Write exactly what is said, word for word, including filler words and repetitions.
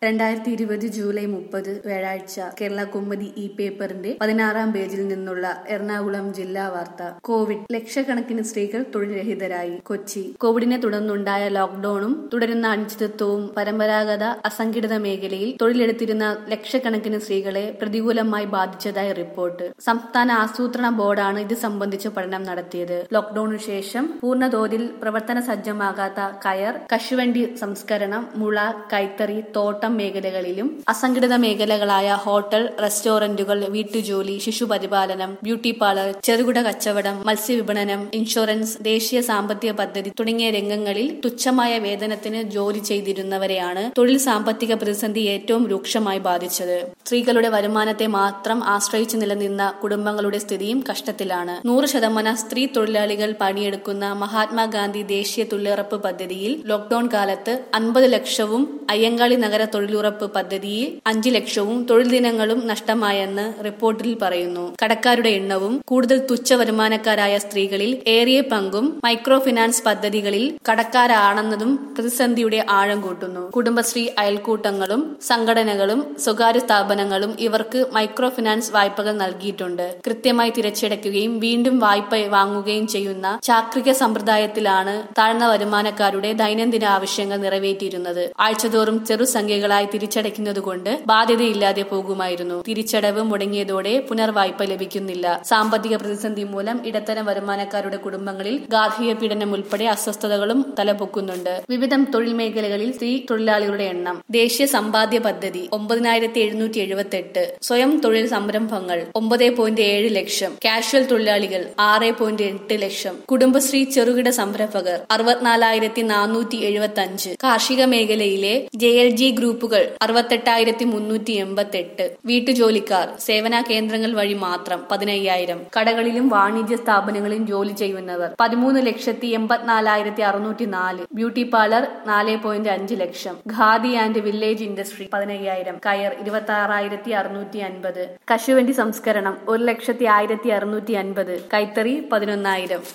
രണ്ടായിരത്തി ഇരുപത് ജൂലൈ മുപ്പത് വ്യാഴാഴ്ച കേരള കൗമുദി ഈ പേപ്പറിന്റെ പതിനാറാം പേജിൽ നിന്നുള്ള എറണാകുളം ജില്ലാ വാർത്ത. കോവിഡ് ലക്ഷക്കണക്കിന് സ്ത്രീകൾ തൊഴിൽരഹിതരായി. കൊച്ചി. കോവിഡിനെ തുടർന്നുണ്ടായ ലോക്ഡൌണും തുടരുന്ന അനിശ്ചിതത്വവും പരമ്പരാഗത അസംഘടിത മേഖലയിൽ തൊഴിലെടുത്തിരുന്ന ലക്ഷക്കണക്കിന് സ്ത്രീകളെ പ്രതികൂലമായി ബാധിച്ചതായി റിപ്പോർട്ട്. സംസ്ഥാന ആസൂത്രണ ബോർഡാണ് ഇത് സംബന്ധിച്ച പഠനം നടത്തിയത്. ലോക്ഡൌണിനു ശേഷം പൂർണ്ണതോതിൽ പ്രവർത്തന സജ്ജമാകാത്ത കയർ, കശുവണ്ടി സംസ്കരണം, മുള, കൈത്തറി, തോട്ടം മേഖലകളിലും അസംഘടിത മേഖലകളായ ഹോട്ടൽ, റെസ്റ്റോറന്റുകൾ, വീട്ടുജോലി, ശിശുപരിപാലനം, ബ്യൂട്ടി പാർലർ, ചെറുകിട കച്ചവടം, മത്സ്യവിപണനം, ഇൻഷുറൻസ്, ദേശീയ സാമ്പത്തിക പദ്ധതി തുടങ്ങിയ രംഗങ്ങളിൽ തുച്ഛമായ വേതനത്തിന് ജോലി ചെയ്തിരുന്നവരെയാണ് തൊഴിൽ സാമ്പത്തിക പ്രതിസന്ധി ഏറ്റവും രൂക്ഷമായി ബാധിച്ചത്. സ്ത്രീകളുടെ വരുമാനത്തെ മാത്രം ആശ്രയിച്ചു നിലനിന്ന കുടുംബങ്ങളുടെ സ്ഥിതിയും കഷ്ടത്തിലാണ്. നൂറ് ശതമാനം സ്ത്രീ തൊഴിലാളികൾ പണിയെടുക്കുന്ന മഹാത്മാഗാന്ധി ദേശീയ തൊഴിലുറപ്പ് പദ്ധതിയിൽ ലോക്ഡൌൺ കാലത്ത് അൻപത് ലക്ഷവും അയ്യങ്കാളി നഗര തൊഴിലുറപ്പ് പദ്ധതിയിൽ അഞ്ചു ലക്ഷവും തൊഴിൽ ദിനങ്ങളും നഷ്ടമായെന്ന് റിപ്പോർട്ടിൽ പറയുന്നു. കടക്കാരുടെ എണ്ണവും കൂടുതൽ തുച്ഛ വരുമാനക്കാരായ സ്ത്രീകളിൽ ഏറിയ പങ്കും മൈക്രോ ഫിനാൻസ് പദ്ധതികളിൽ കടക്കാരാണെന്നതും പ്രതിസന്ധിയുടെ ആഴം കൂട്ടുന്നു. കുടുംബശ്രീ അയൽക്കൂട്ടങ്ങളും സംഘടനകളും സ്വകാര്യ സ്ഥാപനങ്ങളും ഇവർക്ക് മൈക്രോ ഫിനാൻസ് വായ്പകൾ നൽകിയിട്ടുണ്ട്. കൃത്യമായി തിരിച്ചടയ്ക്കുകയും വീണ്ടും വായ്പ വാങ്ങുകയും ചെയ്യുന്ന ചാക്രിക സമ്പ്രദായത്തിലാണ് താഴ്ന്ന വരുമാനക്കാരുടെ ദൈനംദിന ആവശ്യങ്ങൾ നിറവേറ്റിയിരുന്നത്. ആഴ്ചതോറും ചെറുസംഖ്യകളായി തിരിച്ചടയ്ക്കുന്നതുകൊണ്ട് ബാധ്യതയില്ലാതെ പോകുമായിരുന്നു. തിരിച്ചടവ് മുടങ്ങിയതോടെ പുനർവായ്പ ലഭിക്കുന്നില്ല. സാമ്പത്തിക പ്രതിസന്ധി മൂലം ഇടത്തരം വരുമാനക്കാരുടെ കുടുംബങ്ങളിൽ ഗാർഹിക പീഡനം ഉൾപ്പെടെ അസ്വസ്ഥതകളും തലപൊക്കുന്നുണ്ട്. വിവിധ തൊഴിൽ മേഖലകളിൽ സ്ത്രീ തൊഴിലാളികളുടെ എണ്ണം. ദേശീയ സമ്പാദ്യ പദ്ധതി ഒമ്പതിനായിരത്തി എഴുന്നൂറ്റി എഴുപത്തി എട്ട്. സ്വയം തൊഴിൽ സംരംഭങ്ങൾ ഒമ്പത് പോയിന്റ് ഏഴ് ലക്ഷം. കാഷ്വൽ തൊഴിലാളികൾ ആറ് പോയിന്റ് എട്ട് ലക്ഷം. കുടുംബശ്രീ ചെറുകിട സംരംഭകർ അറുപത്തിനാലായിരത്തി നാനൂറ്റി എഴുപത്തി അഞ്ച്. കാർഷിക മേഖലയിലെ ജെ എൽ ജി ഗ്രൂപ്പുകൾ അറുപത്തെട്ടായിരത്തി മുന്നൂറ്റി എൺപത്തി എട്ട്. വീട്ടുജോലിക്കാർ സേവന കേന്ദ്രങ്ങൾ വഴി മാത്രം പതിനയ്യായിരം. കടകളിലും വാണിജ്യ സ്ഥാപനങ്ങളിലും ജോലി ചെയ്യുന്നവർ പതിമൂന്ന് ലക്ഷത്തി എൺപത്തിനാലായിരത്തി അറുന്നൂറ്റി നാല്. ബ്യൂട്ടി പാർലർ നാല് പോയിന്റ് അഞ്ച് ലക്ഷം. ഖാദി ആൻഡ് വില്ലേജ് ഇൻഡസ്ട്രി പതിനയ്യായിരം. കയർ ഇരുപത്തി ആറായിരത്തി അറുന്നൂറ്റി അൻപത്. കശുവണ്ടി സംസ്കരണം ഒരു ലക്ഷത്തി ആയിരത്തി അറുന്നൂറ്റി അൻപത്. കൈത്തറി പതിനൊന്നായിരം.